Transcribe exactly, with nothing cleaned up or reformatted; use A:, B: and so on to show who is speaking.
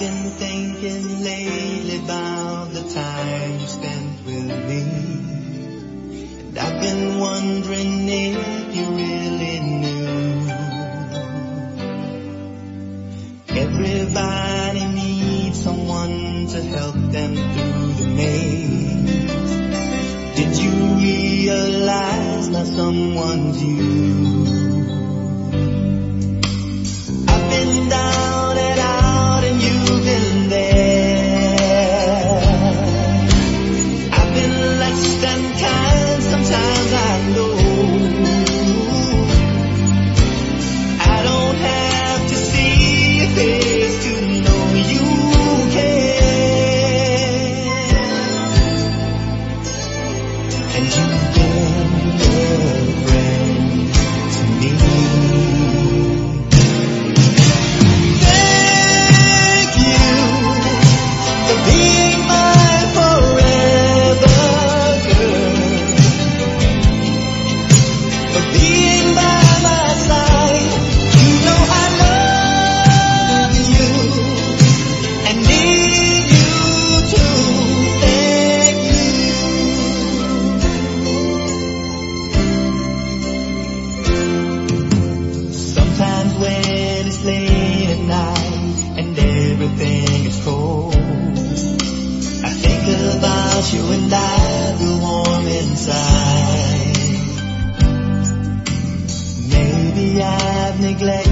A: been thinking lately about the time you spent with me, and I've been wondering if you really knew. Everybody needs someone to help them through the maze. Did you realize now someone's you? I've been down and out and you've been there. I've been less than kind, sometimes I know. I don't have to see your face to know you care. And you've been a friend to me. Thank you for being my forever girl, for being by my side. You know I love you and need you too. Thank you. Sometimes when it's late at night and everything is cold, I think about you and I feel warm inside. Maybe I've neglected